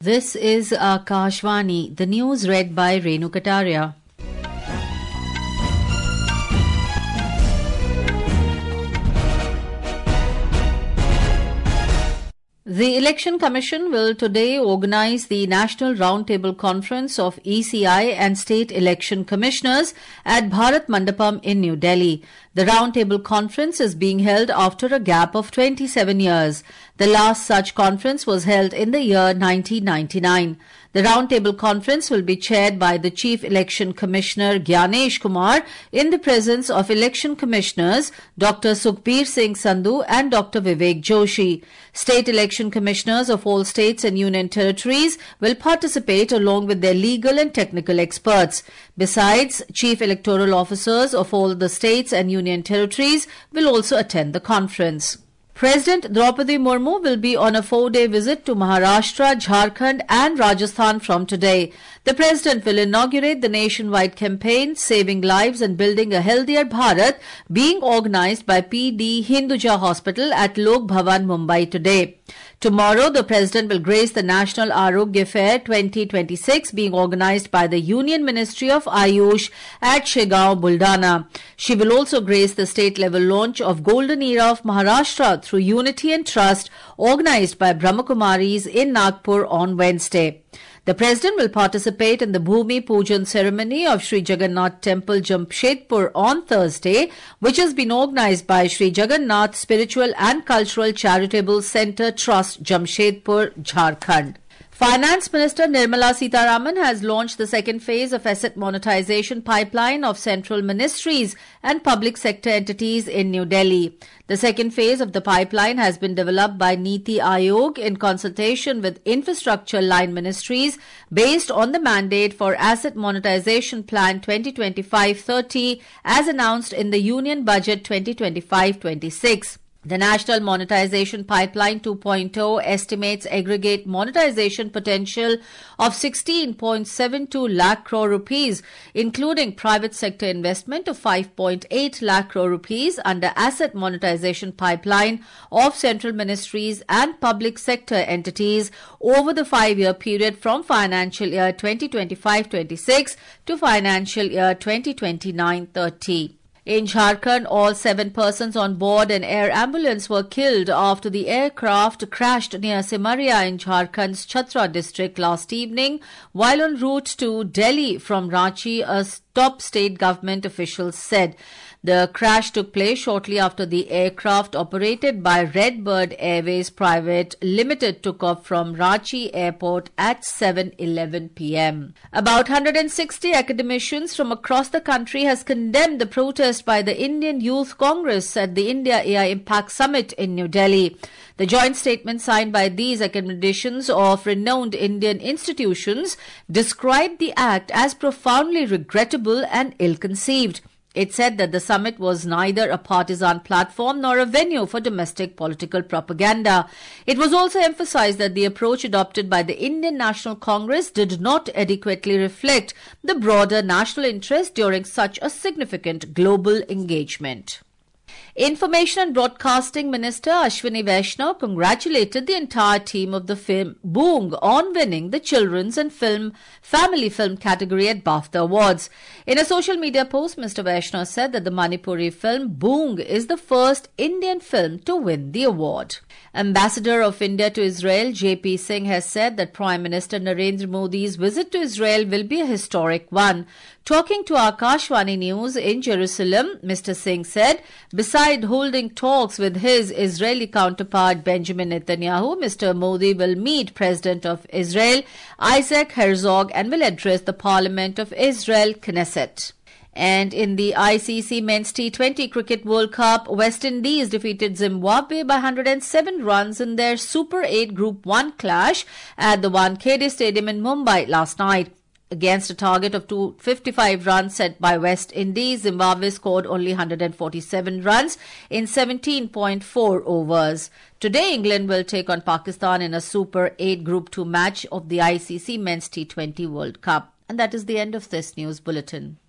This is Akashvani, the news read by Renu Kataria. The Election Commission will today organize the National Roundtable Conference of ECI and State Election Commissioners at Bharat Mandapam in New Delhi. The Roundtable Conference is being held after a gap of 27 years. The last such conference was held in the year 1999. The Roundtable Conference will be chaired by the Chief Election Commissioner Gyanesh Kumar in the presence of Election Commissioners Dr. Sukhbir Singh Sandhu and Dr. Vivek Joshi. State Election Commissioners of all states and union territories will participate along with their legal and technical experts. Besides, Chief Electoral Officers of all the states and union territories will also attend the conference. President Draupadi Murmu will be on a 4-day visit to Maharashtra, Jharkhand and Rajasthan from today. The President will inaugurate the nationwide campaign Saving Lives and Building a Healthier Bharat being organized by PD Hinduja Hospital at Lok Bhavan, Mumbai today. Tomorrow, the President will grace the National Arogya Fair 2026 being organized by the Union Ministry of Ayush at Shegaon, Buldana. She will also grace the state-level launch of Golden Era of Maharashtra through Unity and Trust organized by Brahmakumaris in Nagpur on Wednesday. The President will participate in the Bhumi Pujan ceremony of Sri Jagannath Temple, Jamshedpur on Thursday, which has been organized by Sri Jagannath Spiritual and Cultural Charitable Centre Trust, Jamshedpur, Jharkhand. Finance Minister Nirmala Sitharaman has launched the second phase of asset monetization pipeline of central ministries and public sector entities in New Delhi. The second phase of the pipeline has been developed by Niti Aayog in consultation with infrastructure line ministries based on the mandate for Asset Monetization Plan 2025-30 as announced in the Union Budget 2025-26. The National Monetization Pipeline 2.0 estimates aggregate monetization potential of 16.72 lakh crore rupees, including private sector investment of 5.8 lakh crore rupees under Asset Monetization Pipeline of central ministries and public sector entities over the 5-year period from financial year 2025-26 to financial year 2029-30. In Jharkhand, all 7 persons on board an air ambulance were killed after the aircraft crashed near Simaria in Jharkhand's Chhatra district last evening while en route to Delhi from Ranchi, a top state government officials said. The crash took place shortly after the aircraft operated by Redbird Airways Private Limited took off from Ranchi Airport at 7:11 p.m. About 160 academicians from across the country has condemned the protest by the Indian Youth Congress at the India AI Impact Summit in New Delhi. The joint statement signed by these academicians of renowned Indian institutions described the act as profoundly regrettable and ill-conceived. It said that the summit was neither a partisan platform nor a venue for domestic political propaganda. It was also emphasized that the approach adopted by the Indian National Congress did not adequately reflect the broader national interest during such a significant global engagement. Information and Broadcasting Minister Ashwini Vaishnaw congratulated the entire team of the film Boong on winning the Children's and Family Film category at BAFTA Awards. In a social media post, Mr. Vaishnaw said that the Manipuri film Boong is the first Indian film to win the award. Ambassador of India to Israel JP Singh has said that Prime Minister Narendra Modi's visit to Israel will be a historic one. Talking to Akashvani News in Jerusalem, Mr. Singh said, beside holding talks with his Israeli counterpart Benjamin Netanyahu, Mr. Modi will meet President of Israel Isaac Herzog and will address the Parliament of Israel, Knesset. And in the ICC Men's T20 Cricket World Cup, West Indies defeated Zimbabwe by 107 runs in their Super 8 Group 1 clash at the Wankhede Stadium in Mumbai last night. Against a target of 255 runs set by West Indies, Zimbabwe scored only 147 runs in 17.4 overs. Today, England will take on Pakistan in a Super 8 Group 2 match of the ICC Men's T20 World Cup. And that is the end of this news bulletin.